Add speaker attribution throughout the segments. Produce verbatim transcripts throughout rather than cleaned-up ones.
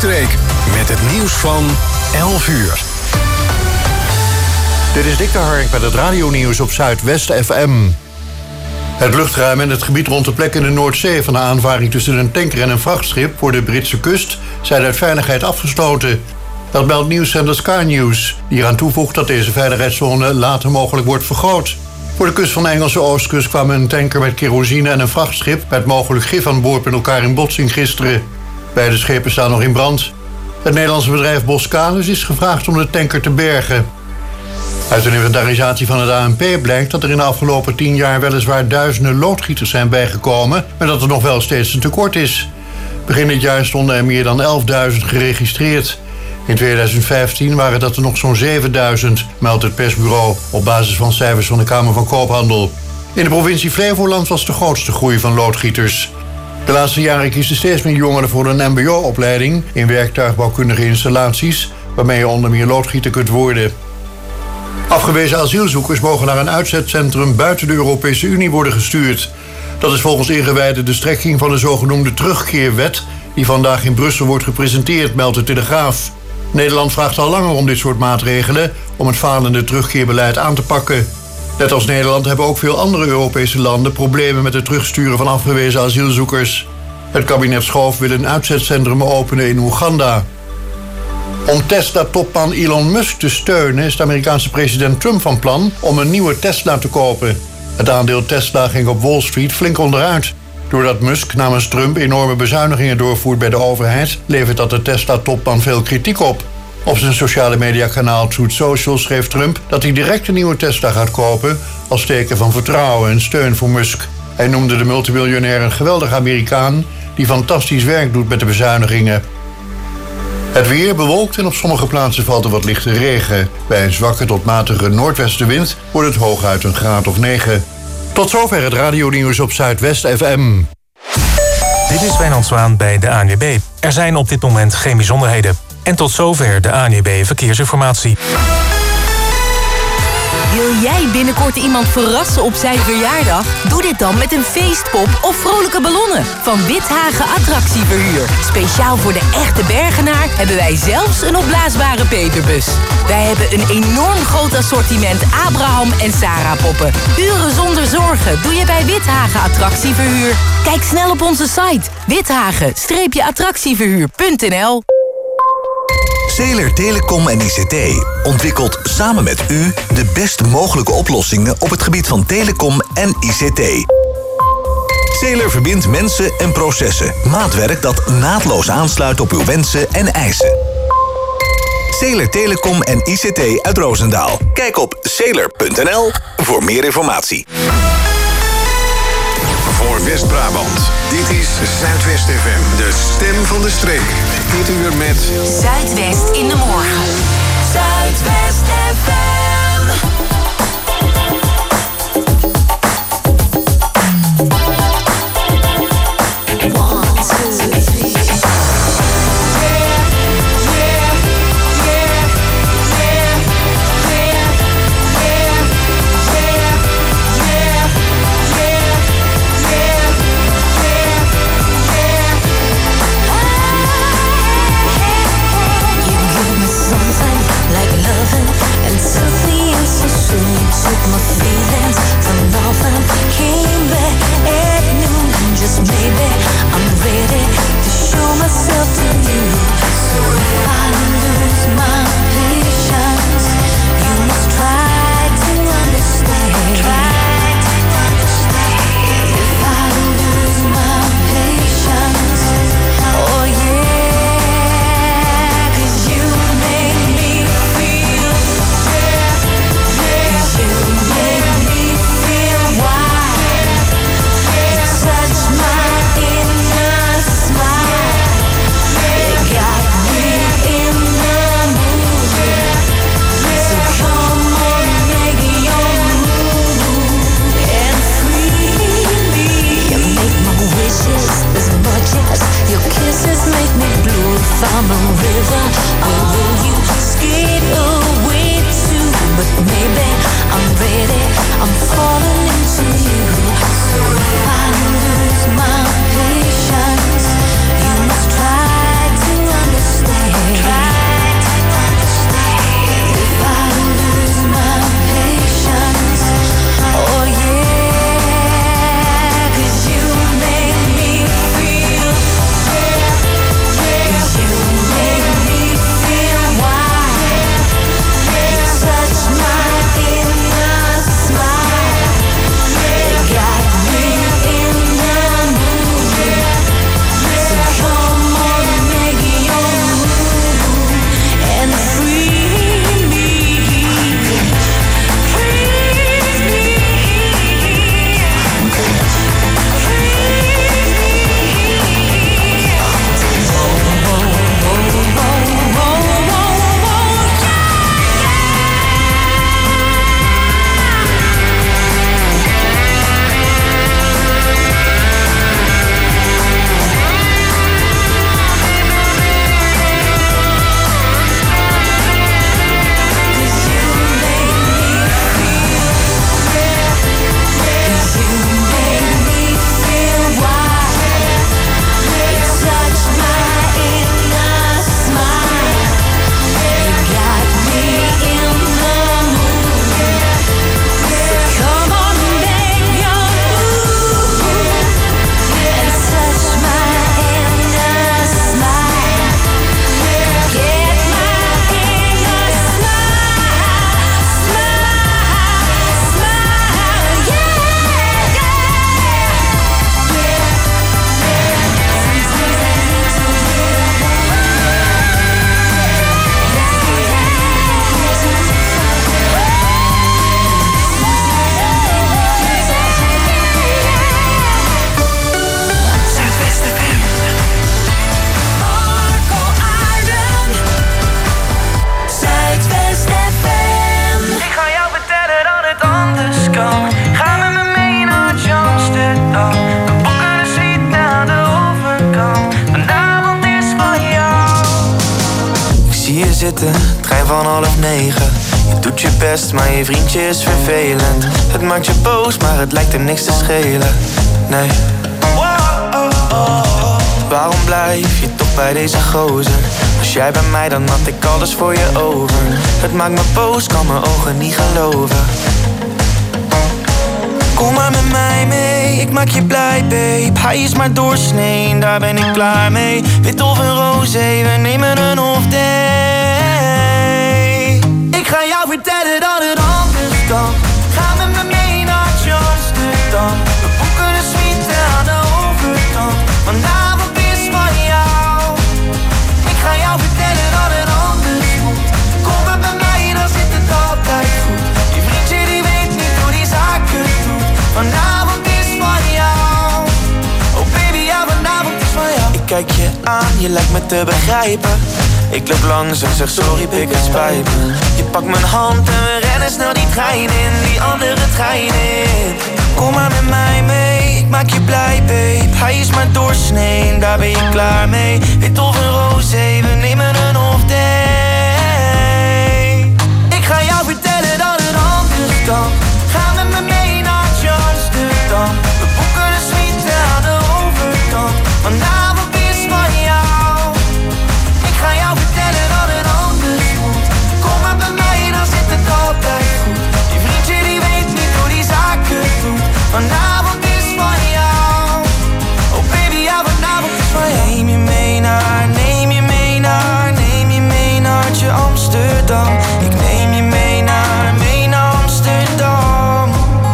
Speaker 1: streek. Met het nieuws van elf uur.
Speaker 2: Dit is Dick de Hark met het radionieuws op Zuidwest F M. Het luchtruim en het gebied rond de plek in de Noordzee van de aanvaring tussen een tanker en een vrachtschip voor de Britse kust zijn uit veiligheid afgesloten. Dat meldt nieuwszender Sky News, die eraan toevoegt dat deze veiligheidszone later mogelijk wordt vergroot. Voor de kust van de Engelse oostkust kwamen een tanker met kerosine en een vrachtschip met mogelijk gif aan boord met elkaar in botsing gisteren. Beide schepen staan nog in brand. Het Nederlandse bedrijf Boskalis is gevraagd om de tanker te bergen. Uit een inventarisatie van het A N P blijkt dat er in de afgelopen tien jaar weliswaar duizenden loodgieters zijn bijgekomen, maar dat er nog wel steeds een tekort is. Begin dit jaar stonden er meer dan elfduizend geregistreerd. In tweeduizend vijftien waren dat er nog zo'n zevenduizend, meldt het persbureau op basis van cijfers van de Kamer van Koophandel. In de provincie Flevoland was de grootste groei van loodgieters. De laatste jaren kiezen steeds meer jongeren voor een M B O-opleiding in werktuigbouwkundige installaties, waarmee je onder meer loodgieter kunt worden. Afgewezen asielzoekers mogen naar een uitzetcentrum buiten de Europese Unie worden gestuurd. Dat is volgens ingewijden de strekking van de zogenoemde terugkeerwet, die vandaag in Brussel wordt gepresenteerd, meldt de Telegraaf. Nederland vraagt al langer om dit soort maatregelen om het falende terugkeerbeleid aan te pakken. Net als Nederland hebben ook veel andere Europese landen problemen met het terugsturen van afgewezen asielzoekers. Het kabinet Schoof wil een uitzetcentrum openen in Oeganda. Om Tesla-topman Elon Musk te steunen is de Amerikaanse president Trump van plan om een nieuwe Tesla te kopen. Het aandeel Tesla ging op Wall Street flink onderuit. Doordat Musk namens Trump enorme bezuinigingen doorvoert bij de overheid, levert dat de Tesla-topman veel kritiek op. Op zijn sociale mediakanaal Truth Social schreef Trump dat hij direct een nieuwe Tesla gaat kopen als teken van vertrouwen en steun voor Musk. Hij noemde de multimiljonair een geweldige Amerikaan die fantastisch werk doet met de bezuinigingen. Het weer bewolkt en op sommige plaatsen valt er wat lichte regen. Bij een zwakke tot matige noordwestenwind wordt het hooguit een graad of negen. Tot zover het radionieuws op Zuidwest F M.
Speaker 3: Dit is Wijnand Zwaan bij de A N W B. Er zijn op dit moment geen bijzonderheden. En tot zover de A N W B Verkeersinformatie.
Speaker 4: Wil jij binnenkort iemand verrassen op zijn verjaardag? Doe dit dan met een feestpop of vrolijke ballonnen van Withagen Attractieverhuur. Speciaal voor de echte Bergenaar hebben wij zelfs een opblaasbare peperbus. Wij hebben een enorm groot assortiment Abraham en Sarah poppen. Uren zonder zorgen doe je bij Withagen Attractieverhuur. Kijk snel op onze site withagen attractieverhuur punt n l.
Speaker 5: Zeeler Telecom en I C T ontwikkelt samen met u de best mogelijke oplossingen op het gebied van telecom en I C T. Zeeler verbindt mensen en processen. Maatwerk dat naadloos aansluit op uw wensen en eisen. Zeeler Telecom en I C T uit Roosendaal. Kijk op zeeler punt n l voor meer informatie.
Speaker 1: Voor West-Brabant. Dit is Zuidwest F M, de stem van de streek. Dit uur met
Speaker 4: Zuidwest in de morgen. Zuidwest F M.
Speaker 6: je zitten, trein van half negen. Je doet je best, maar je vriendje is vervelend. Het maakt je boos, maar het lijkt hem niks te schelen. Nee. Waarom blijf je toch bij deze gozer? Was jij bij mij, dan had ik alles voor je over. Het maakt me boos, kan mijn ogen niet geloven. Kom maar met mij mee, ik maak je blij, babe. Hij is maar doorsnee, daar ben ik klaar mee. Wit of een roze, we nemen een off day. Ik ga jou vertellen dat het anders kan. Ga met me mee naar Amsterdam. We boeken een suite aan de overkant. Vanavond is van jou. Ik ga jou vertellen dat het anders moet. Kom maar bij mij, dan zit het altijd goed. Je vriendje die weet niet hoe die zaken doet. Vanavond is van jou. Oh baby, ja, vanavond is van jou. Ik kijk je aan, je lijkt me te begrijpen. Ik loop langs en zeg sorry, pik, het spijt me. Je pakt mijn hand en we rennen snel die trein in. Die andere trein in. Kom maar met mij mee, ik maak je blij, babe. Hij is maar doorsnee, daar ben je klaar mee. Wit of een roze, we nemen een off day. Ik ga jou vertellen dat het anders kan. Ga met me mee naar Amsterdam. We boeken een suite aan de overkant. Vanavond is van jou. Ik ga jou vertellen dat het anders moet. Kom maar bij mij, dan zit het altijd goed. Je vriendje die weet niet hoe die zaken doet. Vanavond is van jou. Oh baby, ja, vanavond is van jou. Neem je mee naar, neem je mee naar, neem je mee naar Amsterdam. Ik neem je mee naar, mee naar Amsterdam.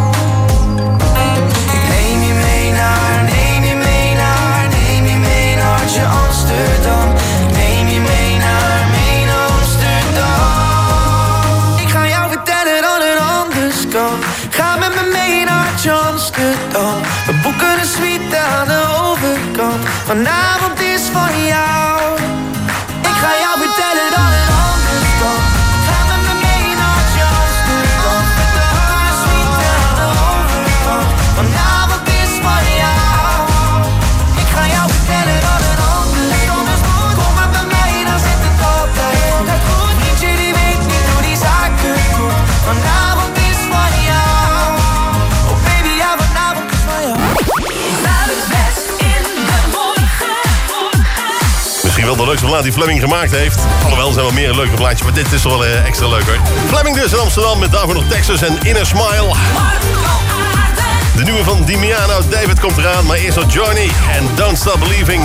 Speaker 6: Ik neem je mee naar, neem je mee naar, neem je mee naar Amsterdam. Ik neem je mee naar, mee naar Amsterdam. Ik ga jou vertellen dat het anders kan. Ga met me mee naar Amsterdam. We boeken een suite aan de overkant. Vanavond is van jou. Ik ga jou vertellen dat het anders kan. Ga met me mee naar Amsterdam. We boeken een suite aan de overkant. Vanavond is van jou. Ik ga jou vertellen dat het anders kan. Kom maar bij mij, dan zit het altijd goed. Vriendje die weet niet hoe die zaken doet. Vanavond is van jou. Oh baby, ja, vanavond is van jou.
Speaker 7: Zuidwest in de morgen.
Speaker 8: Misschien wel de leukste plaat die Fleming gemaakt heeft. Alhoewel, er zijn wel meer leuke plaatjes, maar dit is wel uh, extra leuk hoor. Fleming dus in Amsterdam met daarvoor nog Texas en Inner Smile. De nieuwe van Dimiano David komt eraan, maar eerst nog Johnny en Don't Stop Believing.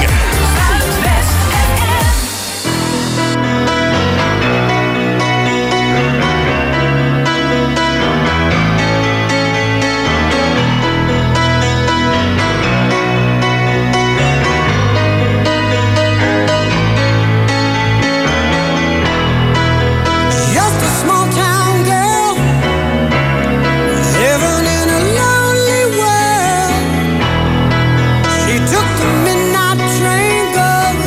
Speaker 9: Just a small town girl living in a lonely world. She took the midnight train going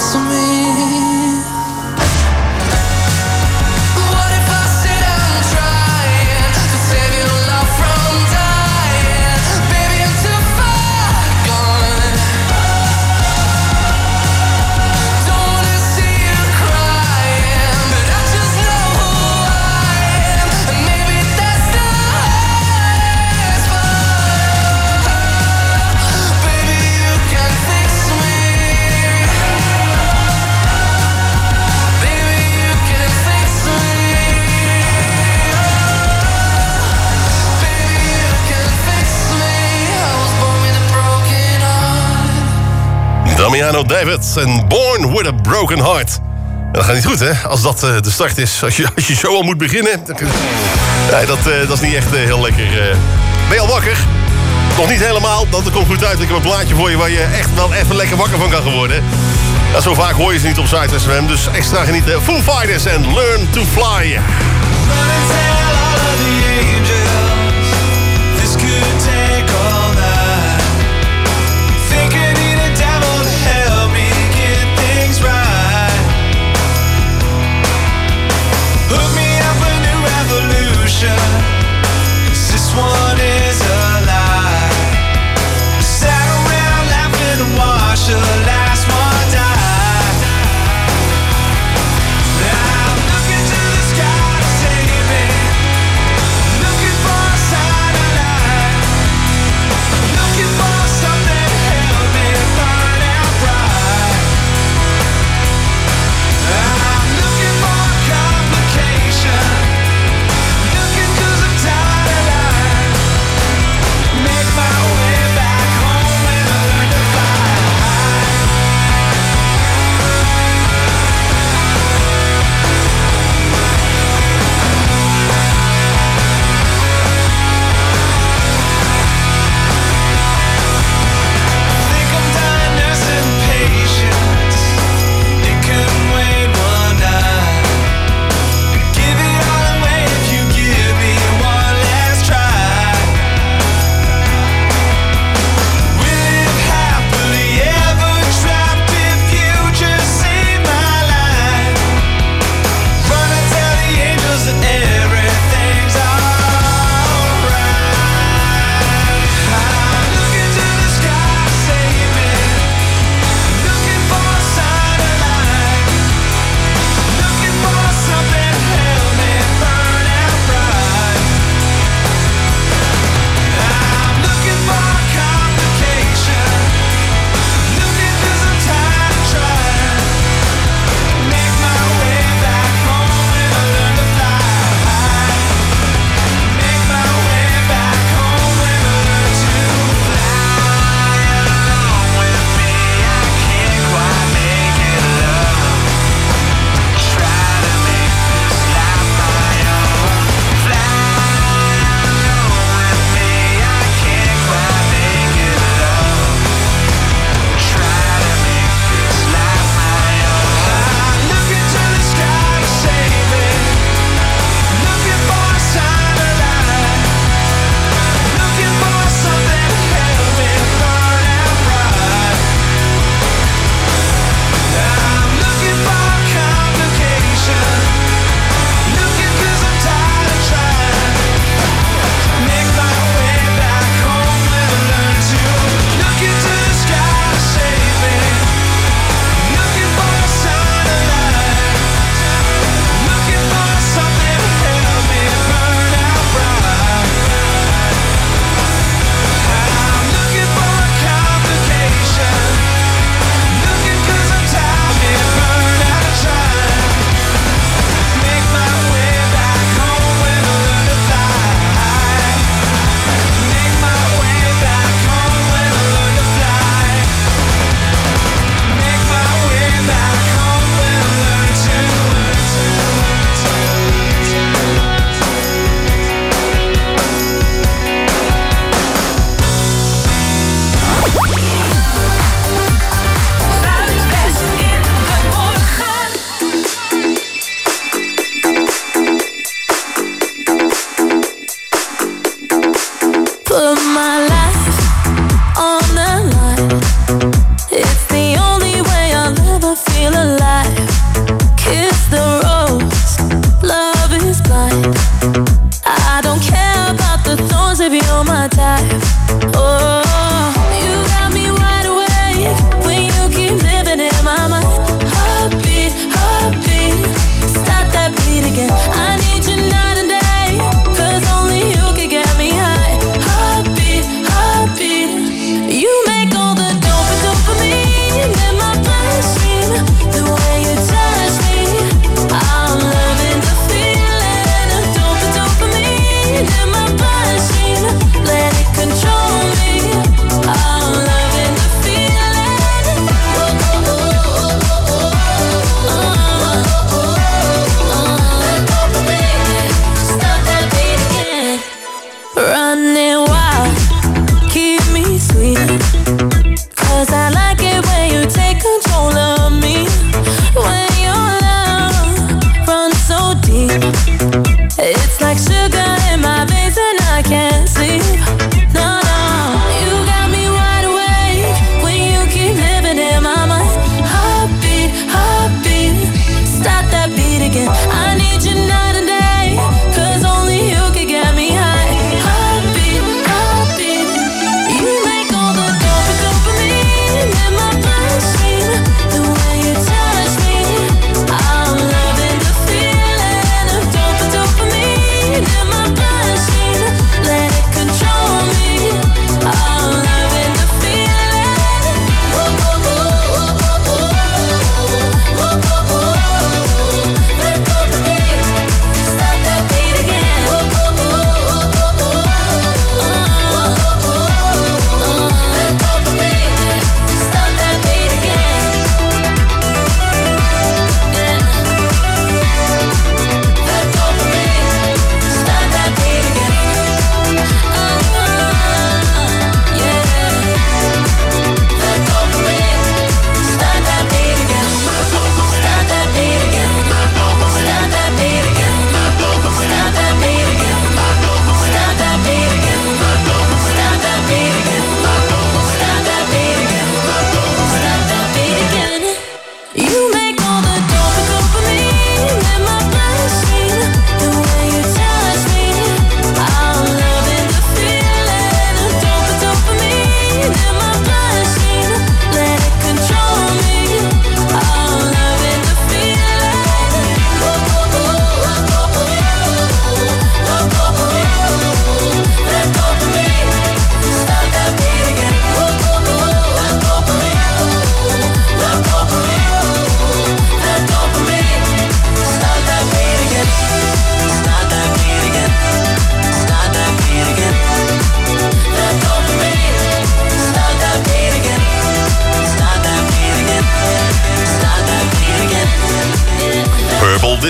Speaker 8: Damiano David en Born with a Broken Heart. En dat gaat niet goed, hè? Als dat uh, de start is. Als je, als je zo al moet beginnen. Nee, dat, uh, dat is niet echt uh, heel lekker. Uh. Ben je al wakker? Nog niet helemaal. Dat komt goed uit. Ik heb een plaatje voor je waar je echt wel even lekker wakker van kan geworden. Ja, zo vaak hoor je ze niet op Zuidwest F M. Dus extra genieten. Foo Fighters en Learn to Fly.
Speaker 6: This one is a lie. Sat around laughing and watched the last one die. I'm looking to the sky to save me. Looking for a sign of life. Looking for something to help me find out right. I'm looking for a complication. Looking 'cause I'm tired of life.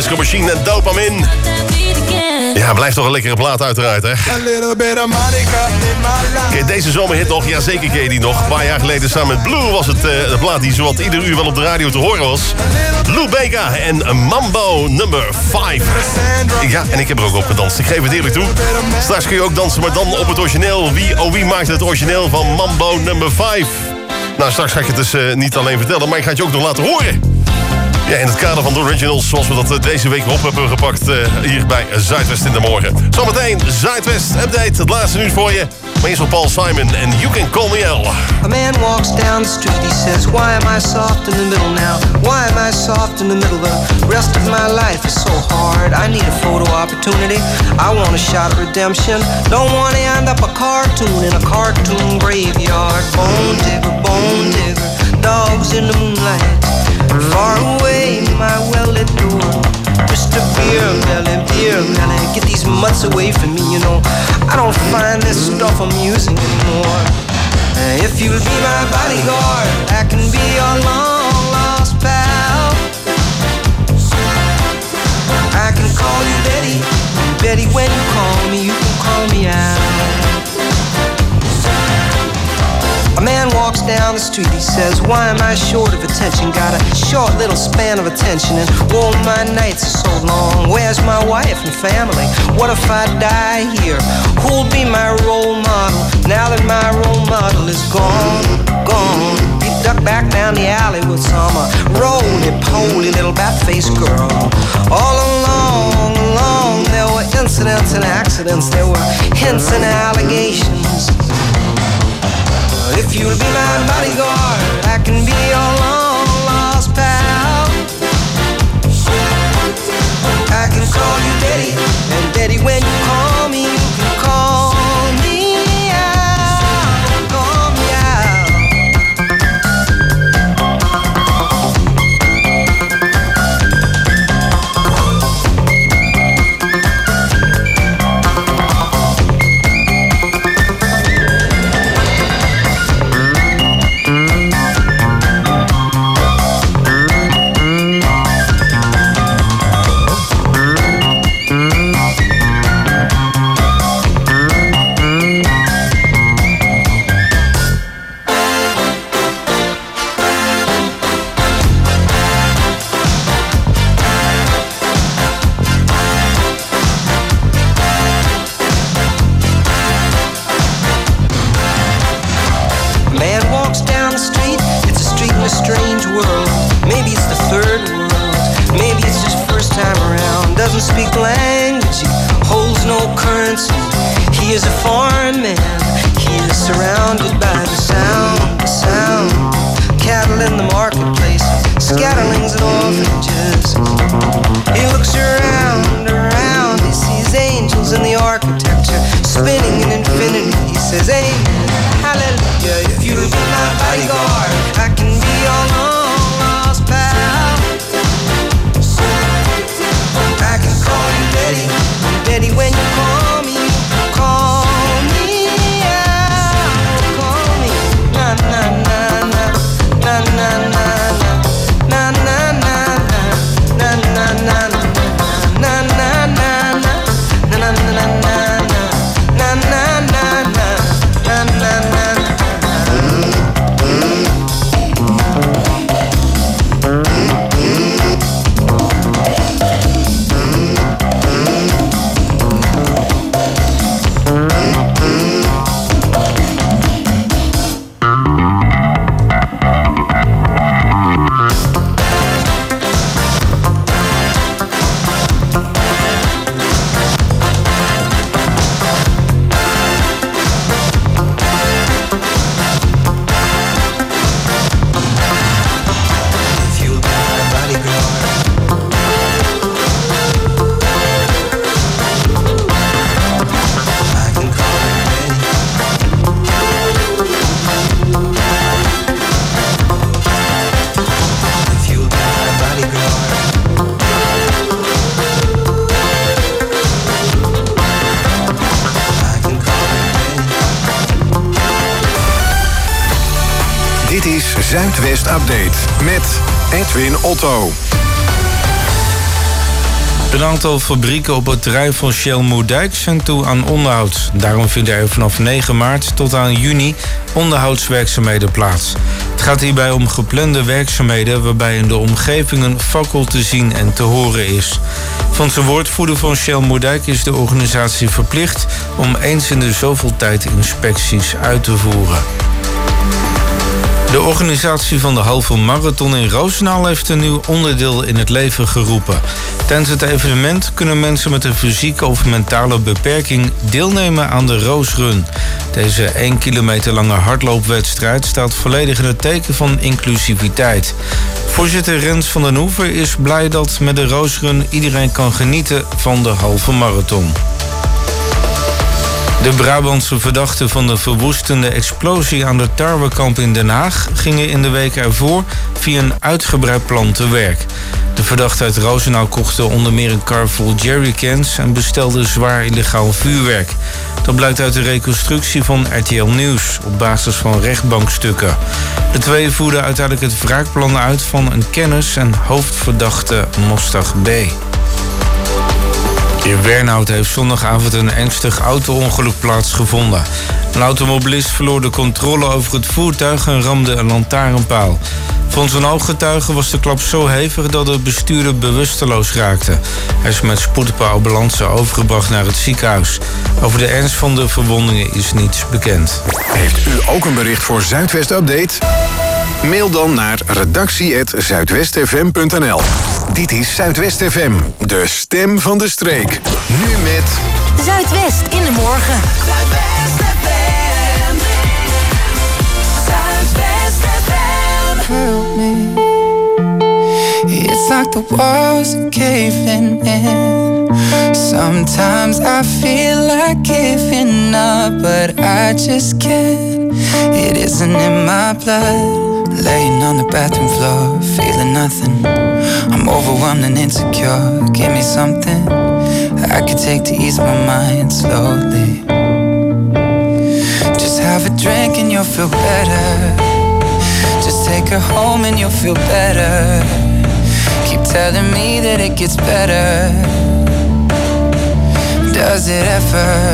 Speaker 8: Disco Machine en Dopamine. Ja, blijft toch een lekkere plaat uiteraard, hè? Ken je deze zomerhit nog? Ja, zeker ken je die nog. Een paar jaar geleden samen met Blue was het uh, de plaat die zowat ieder uur wel op de radio te horen was. Lou Bega en Mambo nummer vijf. Ja, en ik heb er ook op gedanst. Ik geef het eerlijk toe. Straks kun je ook dansen, maar dan op het origineel. Wie, oh wie maakte het origineel van Mambo nummer vijf? Nou, straks ga ik het dus uh, niet alleen vertellen, maar ik ga het je ook nog laten horen. Ja, in het kader van de originals, zoals we dat deze week op hebben gepakt... Uh, hier bij Zuidwest in de morgen. Zometeen Zuidwest Update, het laatste nieuws voor je. Maar eerst op Paul Simon en You Can Call Me Al.
Speaker 10: A man walks down the street, he says, why am I soft in the middle now? Why am I soft in the middle? The rest of my life is so hard. I need a photo opportunity. I want a shot of redemption. Don't want to end up a cartoon in a cartoon graveyard. Bone digger, bone digger, dogs in the moonlight. Far away, my well-lit door. Mister Beer Belly, Beer Belly, get these mutts away from me, you know. I don't find this stuff amusing anymore. Uh, if you'll be my bodyguard, I can be your long-lost pal. I can call you Betty, Betty, when you call me, you can call me out. A man walks down the street, he says, why am I short of attention? Got a short little span of attention, and oh, my nights are so long. Where's my wife and family? What if I die here? Who'll be my role model now that my role model is gone, gone? He ducked back down the alley with some uh, roly-poly little bat-faced girl. All along, along, there were incidents and accidents, there were hints and allegations. If you'll be my bodyguard, I can be your long-lost pal. I can call you Daddy, and Daddy, when you call me, you can call me out, call me out. Speak language, he holds no currency. He is a foreign man. He is surrounded by the sound, the sound. Cattle in the marketplace, scatterlings and orphanages. He looks around, around. He sees angels in the architecture, spinning in infinity. He says, amen, hallelujah. If you'll be my bodyguard, I can be your long-lost pal. I can call you Betty, Betty, when you call me, call me out, call me, na na na na, na na na na, na na na na, na na na na, na na na na, na na na na, na na na na, na na na.
Speaker 1: Dit is Zuidwest Update met Edwin Otto.
Speaker 11: Een aantal fabrieken op het terrein van Shell Moerdijk zijn toe aan onderhoud. Daarom vinden er vanaf negen maart tot aan juni onderhoudswerkzaamheden plaats. Het gaat hierbij om geplande werkzaamheden waarbij in de omgeving een fakkel te zien en te horen is. Van zijn woordvoerder van Shell Moerdijk is de organisatie verplicht om eens in de zoveel tijd inspecties uit te voeren. De organisatie van de halve marathon in Roosendaal heeft een nieuw onderdeel in het leven geroepen. Tijdens het evenement kunnen mensen met een fysieke of mentale beperking deelnemen aan de Roosrun. Deze één kilometer lange hardloopwedstrijd staat volledig in het teken van inclusiviteit. Voorzitter Rens van den Hoever is blij dat met de Roosrun iedereen kan genieten van de halve marathon. De Brabantse verdachten van de verwoestende explosie aan de tarwekamp in Den Haag gingen in de week ervoor via een uitgebreid plan te werk. De verdachten uit Roosendaal kochten onder meer een kar vol jerrycans en bestelden zwaar illegaal vuurwerk. Dat blijkt uit de reconstructie van R T L Nieuws op basis van rechtbankstukken. De twee voerden uiteindelijk het wraakplan uit van een kennis en hoofdverdachte Mostag B. In Wernhout heeft zondagavond een ernstig auto-ongeluk plaatsgevonden. Een automobilist verloor de controle over het voertuig en ramde een lantaarnpaal. Volgens een ooggetuige was de klap zo hevig dat de bestuurder bewusteloos raakte. Hij is met spoed per ambulance overgebracht naar het ziekenhuis. Over de ernst van de verwondingen is niets bekend.
Speaker 1: Heeft u ook een bericht voor Zuidwest Update? Mail dan naar redactie apenstaartje zuidwestfm punt n l. Dit is Zuidwest F M, de stem van de streek. Nu met
Speaker 4: Zuidwest in de morgen.
Speaker 7: Zuidwest F M. Zuidwest F M.
Speaker 12: Help me. It's like the walls are caving in. Sometimes I feel like giving up, but I just can't. It isn't in my blood. Laying on the bathroom floor, feeling nothing. I'm overwhelmed and insecure. Give me something I could take to ease my mind slowly. Just have a drink and you'll feel better. Just take her home and you'll feel better. Keep telling me that it gets better. Does it ever?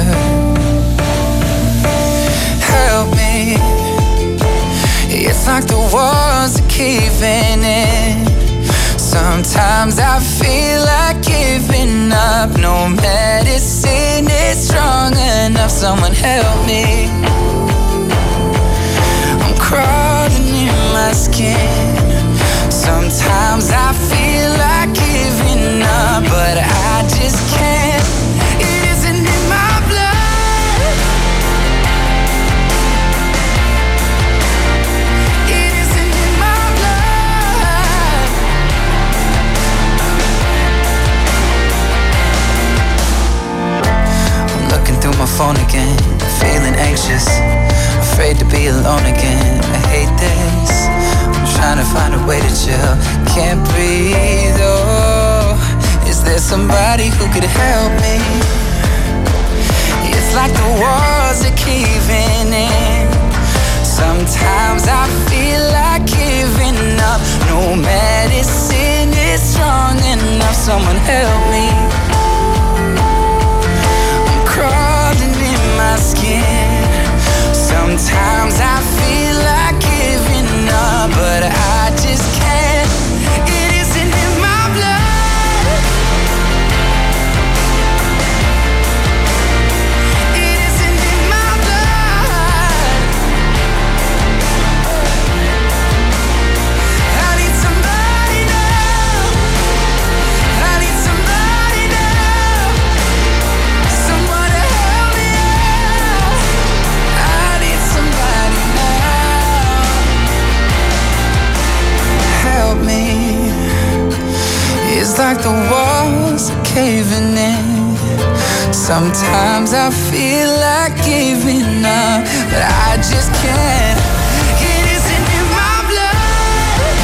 Speaker 12: Help me. It's like the walls are caving in. Sometimes I feel like giving up. No medicine is strong enough. Someone help me. I'm crawling in my skin. Sometimes I feel like giving up, but I just can't. It isn't in my blood. It isn't in my blood. I'm looking through my phone again, feeling anxious, afraid to be alone again. I hate this. Trying to find a way to chill. Can't breathe, oh. Is there somebody who could help me? It's like the walls are caving in. Sometimes I feel like giving up. No medicine is strong enough. Someone help me. I'm crawling in my skin. Sometimes I feel like giving up, but I just can't. It isn't in my blood. It isn't in my blood. I need somebody now. I need somebody now. Someone to help me out. I need somebody now. Help me. It's like the walls are caving in. Sometimes I feel like giving up, but I just can't. It isn't in my blood.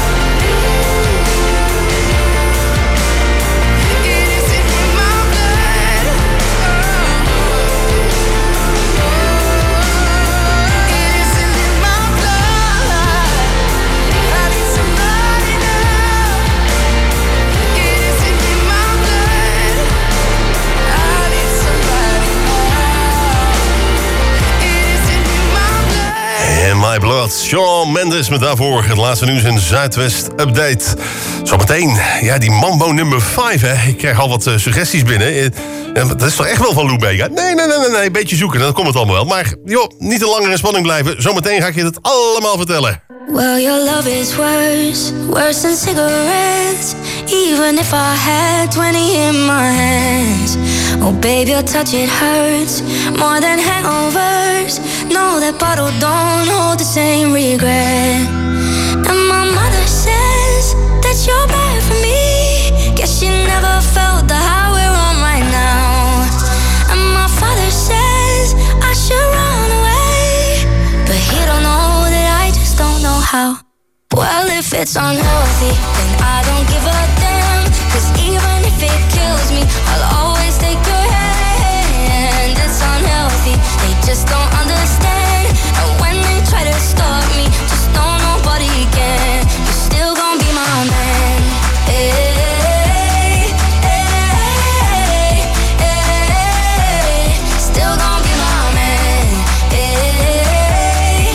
Speaker 12: It isn't in my blood. It isn't in my blood. I need somebody now. It isn't in my blood.
Speaker 8: wat. Shawn Mendes met daarvoor het laatste nieuws in Zuidwest Update. Zometeen, ja, die Mambo nummer vijf, hè. Ik krijg al wat uh, suggesties binnen. Uh, dat is toch echt wel van Lou Bega? Nee, nee, nee, nee, nee, een beetje zoeken, dan komt het allemaal wel. Maar, joh, niet te langer in spanning blijven. Zometeen ga ik je het allemaal vertellen.
Speaker 13: Well, your love is worse, worse than cigarettes. Even if I had twenty in my hands. Oh, baby, your touch, it hurts more than hangovers. No, that bottle don't hold the same regret. And my mother says that you're bad for me. Guess she never felt the high we're on right now. And my father says I should run away, but he don't know that I just don't know how. Well, if it's unhealthy, then I don't give a damn. Cause even if it kills me, I'll always take your hand. It's unhealthy, they just don't understand. And when they try to stop me, just know nobody can. You're still gonna be my man. Hey, hey, hey, hey. Still gonna be my man. Hey, hey,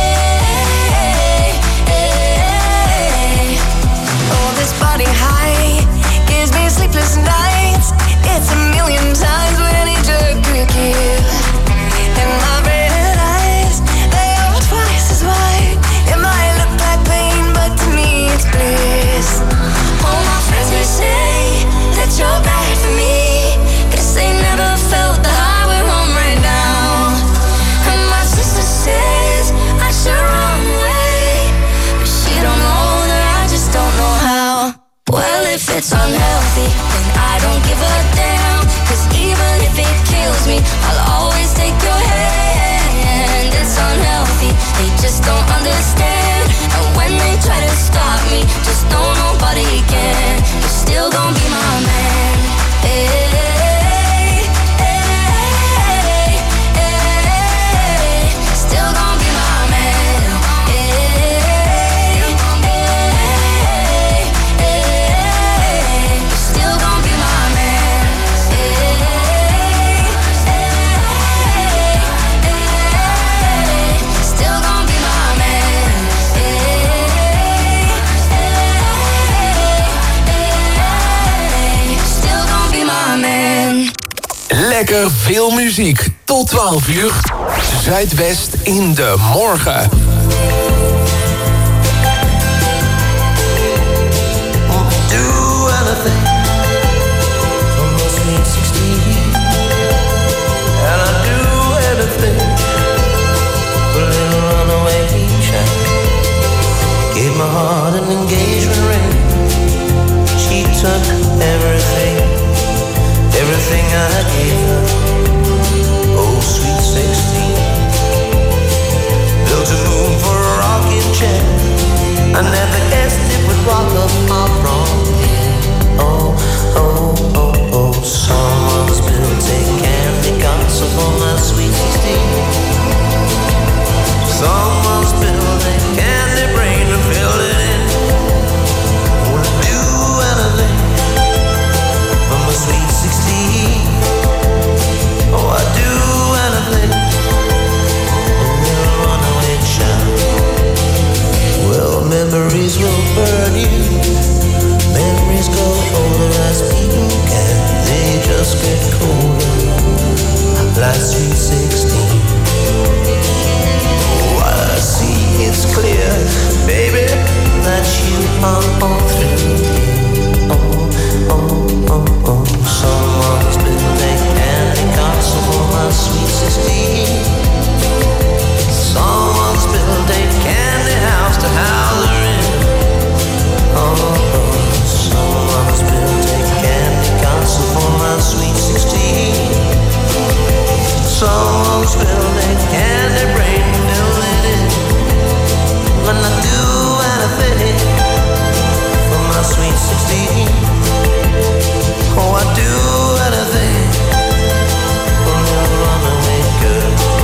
Speaker 13: hey. Oh, this body high gives me sleepless nights. It's a million times what any drug could give. And my red eyes, they are twice as wide. It might look like pain, but to me it's bliss. All my friends will say that you're bad for me. Guess they never felt the high we're on right now. And my sister says I should run away, but she don't know that I just don't know how. Well, if it's unhealthy, then I don't give a damn. Cause even if it kills me, I'll always take your hand. It's unhealthy, they just don't understand. And when they try to stop me, just know nobody can. You're still gonna be my man. Hey, hey, hey, hey. Still gonna be my man. Hey, hey, hey. You're still gonna be my man. Hey, hey, hey. Still gonna be my man. Hey, hey, still gonna be my man.
Speaker 14: Lekker veel muziek. Tot twaalf uur. Zuidwest in de morgen.
Speaker 6: Do anything for my sweet sixteen, and I do anything for a little runaway child. Gave my heart an engagement ring. She took everything, everything I gave her. Oh, sweet sixteen. Built a moon for a rocking chair. I never guessed it would rock up my wrong here. Oh, oh, oh, oh. Someone's built a candy castle for my sweet sixteen. Someone's built a candy brain to fill it in. Would do anything for my sweet sixteen. Oh, I'd do anything for a little runaway child. Well, memories will burn you. Memories go older as people can. They just get colder, like sweet sixteen. Oh, I see it's clear, baby, that you are all through. Oh, oh, oh, oh. Someone's been a candy castle for my sweet sixteen. Someone's built a candy house to house her in. Oh, oh, someone's built a candy castle for my sweet sixteen. Someone's built a candy brain to fill it in. When I do anything for my sweet sixteen. Oh, I do anything for a little runaway girl.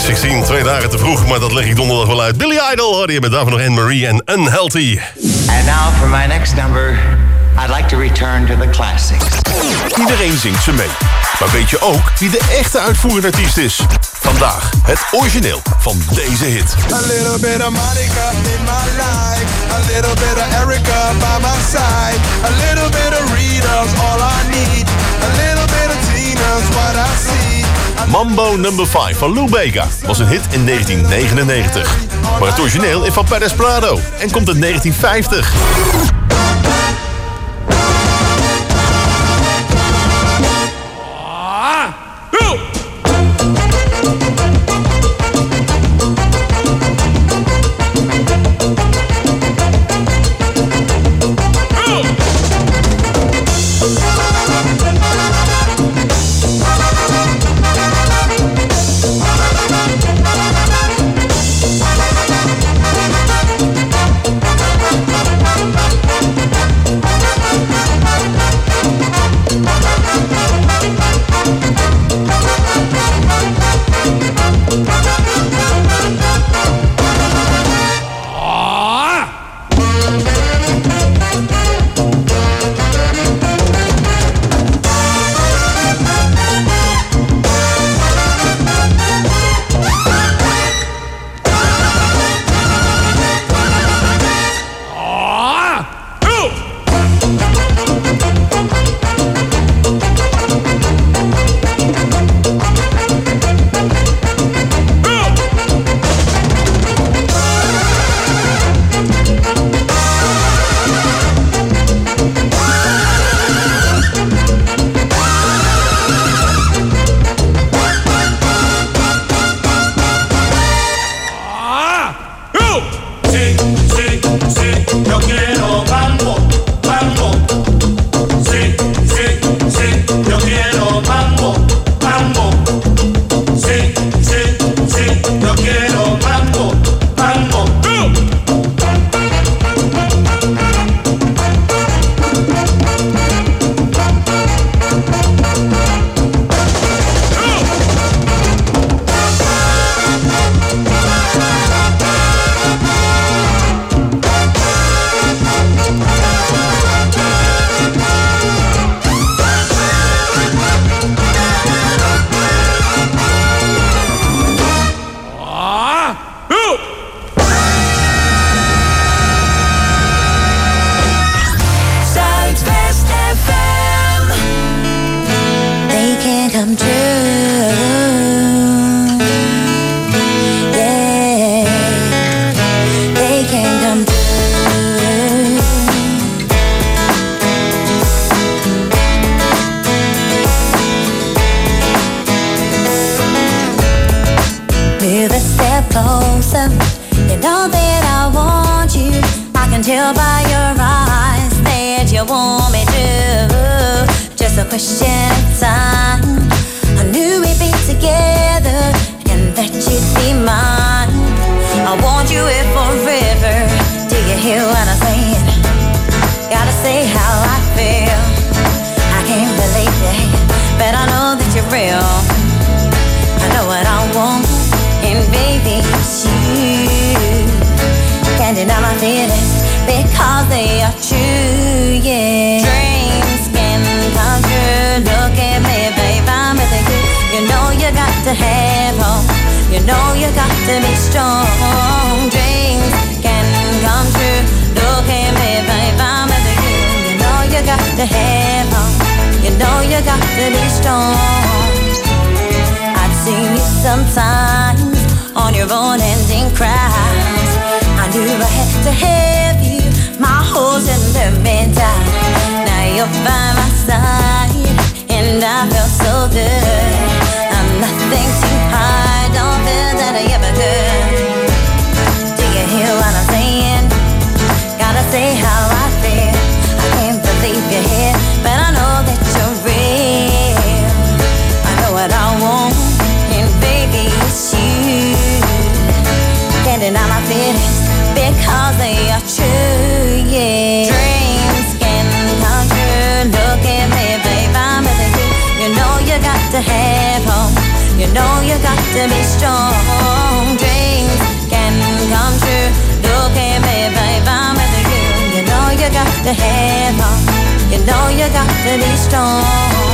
Speaker 8: zestien, twee dagen te vroeg, maar dat leg ik donderdag wel uit. Billy Idol hoorde je met daarvan nog Anne-Marie en Unhealthy.
Speaker 15: And now for my next number, I'd like to return to the classics.
Speaker 16: Iedereen zingt ze mee. Maar weet je ook wie de echte uitvoerende artiest is? Vandaag het origineel van deze hit.
Speaker 17: A little bit of Monica in my life. A little bit of Erica by my side. A little bit of Rita's all I need. A little bit of Tina's what I see.
Speaker 16: Mambo number vijf van Lou Bega was een hit in negentien negenennegentig. Maar het origineel is van Perez Prado en komt in negentien vijftig.
Speaker 18: To have You know you got to be strong. Dreams can come true. Look at me, babe, I'm with you. You know you got to have hope. You know you got to be strong.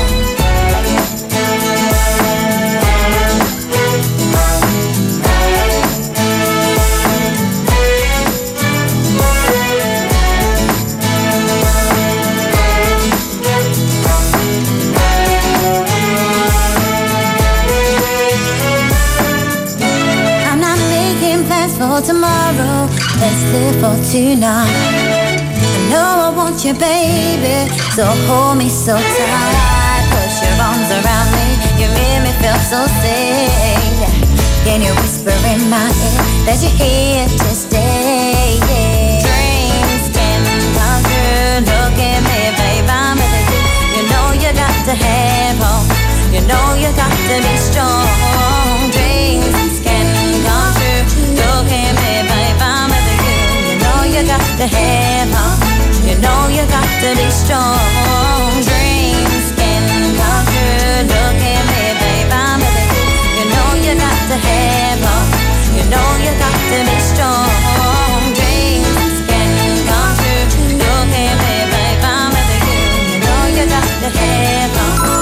Speaker 18: For tomorrow, let's live for tonight. I know I want you, baby, so hold me so tight. Push your arms around me, you make me feel so safe. Can you whisper in my ear that you're here to stay? Yeah. Dreams can come true. Look at me, babe, I'm with you. You know you got to have hope. You know you got to be strong. Dreams can come true. Look at me, babe, I'm with you. You know you got to have hope. You know you got to be strong. Dreams can come true. Look at me, babe, I'm with you. You know you got to have hope. You know you got to be strong. Dreams can come true. Look at me, babe, I'm with you. You know you got to have hope.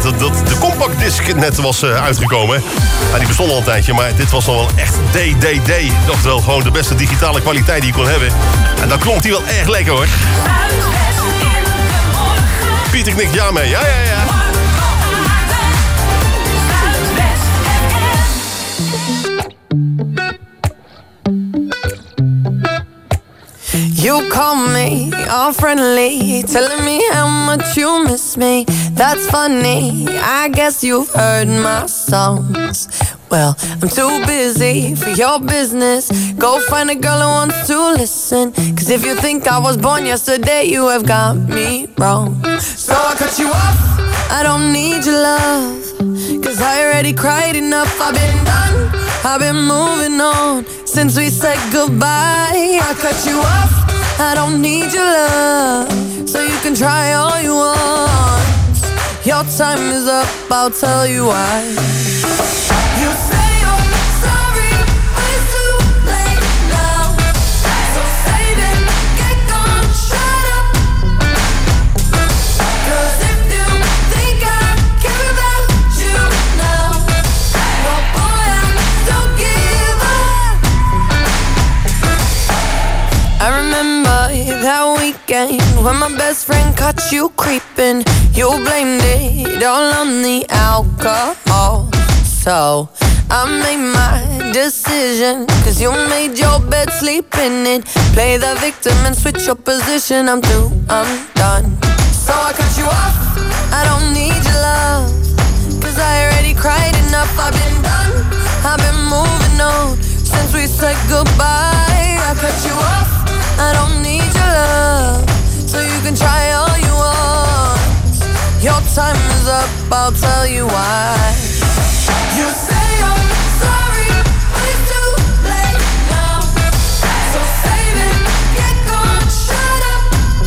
Speaker 8: dat, dat de compact disc net was uh, uitgekomen. Ja, die bestond al een tijdje, maar dit was nog wel echt D D D. Oftewel gewoon de beste digitale kwaliteit die je kon hebben. En dan klonk die wel erg lekker hoor. Pieter knikt ja mee, ja ja ja.
Speaker 19: You call me all friendly, telling me how much you miss me. That's funny, I guess you've heard my songs. Well, I'm too busy for your business. Go find a girl who wants to listen. Cause if you think I was born yesterday, you have got me wrong. So I cut you off, I don't need your love. Cause I already cried enough, I've been done, I've been moving on since we said goodbye. I cut you off, I don't need your love, so you can try all you want. Your time is up, I'll tell you why. You say you're sorry, but it's too late now. So save it, get gone, shut up. Cause if you think I care about you now, well boy, I don't give up. I remember that weekend when my best friend caught you creeping. You blamed it all on the alcohol. So I made my decision, cause you made your bed, sleep in it. Play the victim and switch your position. I'm through, I'm done. So I cut you off, I don't need your love. Cause I already cried enough, I've been done, I've been moving on since we said goodbye. I cut you off, I don't need your love, so you can try all you want. Your time is up, I'll tell you why. You say you're sorry, but it's too late now. So save it, get gone, shut up.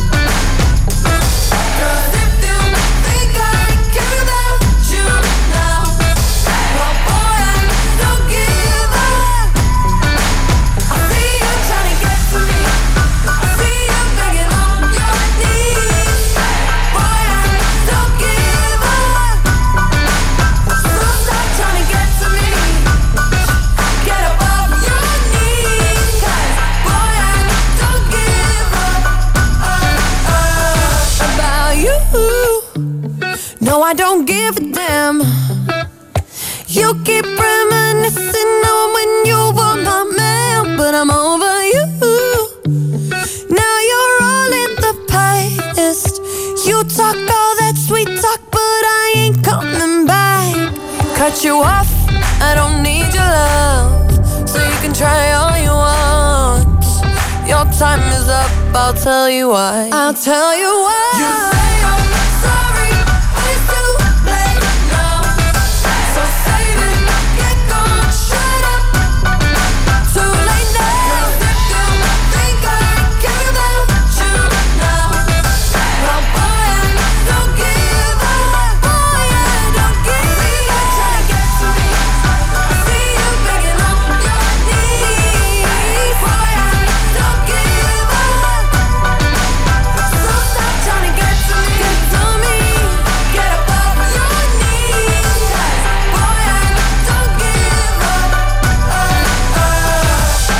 Speaker 19: Cause if you think I care about you now, well boy, I don't give up. I see you trying to get to me, I see you begging on your knees. Boy, I don't give up. So stop trying to get to me, get up off your knees. Cause boy, I don't give up uh, uh, about you. No, I don't give a damn. You keep reminiscing on when you were my man, but I'm over you. Now you're all in the past. You talk all that sweet talk, but I ain't coming back. Cut you off, I don't need your love, so you can try all you want. Your time is up, I'll tell you why. I'll tell you why. You say you're sorry, but it's too late now. So save it, get gone, shut up. Too late now. Cause if you think I care about you now, well boy, I don't give up. Boy, I don't give up. Trying to get to me, I see you begging on your knees. Boy, I don't give up. So stop trying to get to me, get to me, get up off your knees. Cause boy, I don't give up. Uh, uh.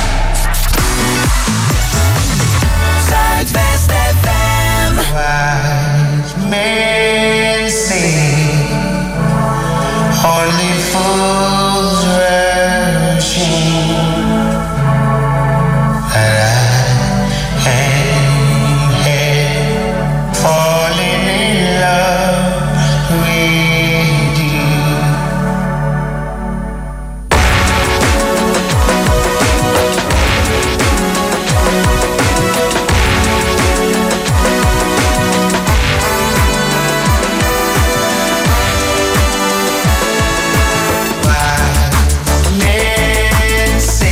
Speaker 6: Zuidwest F M. Wise men say only fools rush in, but I am here falling in love with you. Men say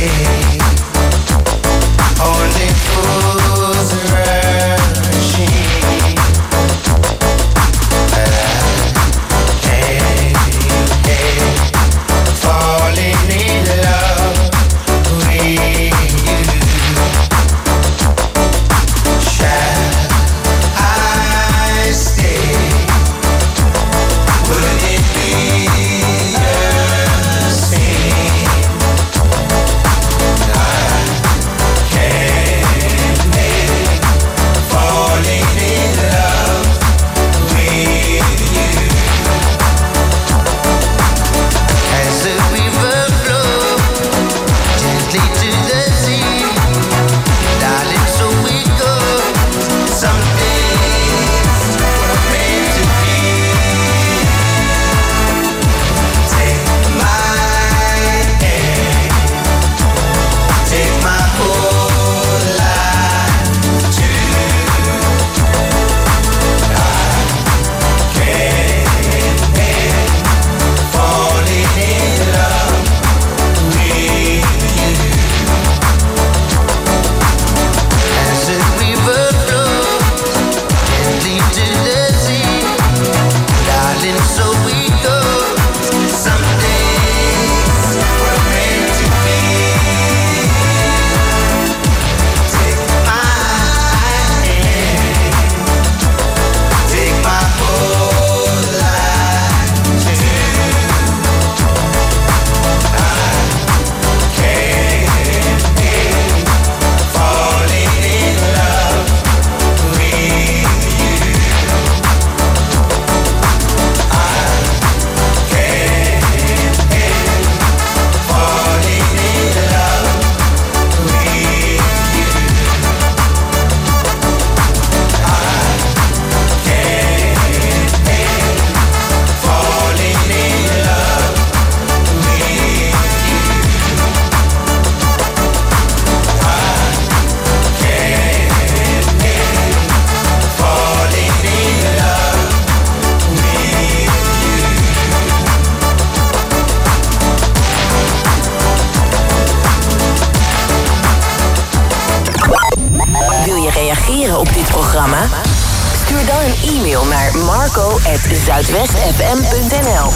Speaker 4: programma? Stuur dan een e-mail naar marco at zuidwest f m punt n l.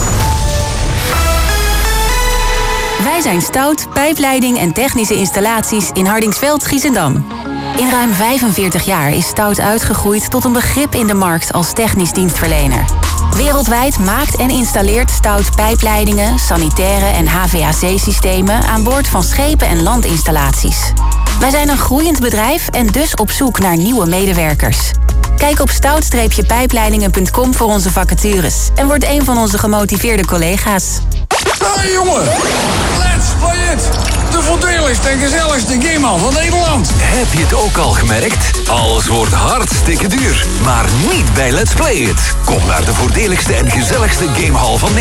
Speaker 4: Wij zijn Stout, pijpleiding en technische installaties in Hardingsveld, Giessendam. In ruim vijfenveertig jaar is Stout uitgegroeid tot een begrip in de markt als technisch dienstverlener. Wereldwijd maakt en installeert Stout pijpleidingen, sanitaire en H V A C-systemen aan boord van schepen en landinstallaties. Wij zijn een groeiend bedrijf en dus op zoek naar nieuwe medewerkers. Kijk op stout pijpleidingen punt com voor onze vacatures en word een van onze gemotiveerde collega's.
Speaker 20: Hey jongen, let's play it! De voordeligste en gezelligste gamehal van Nederland.
Speaker 5: Heb je het ook al gemerkt? Alles wordt hartstikke duur. Maar niet bij Let's Play It. Kom naar de voordeligste en gezelligste gamehal van Nederland.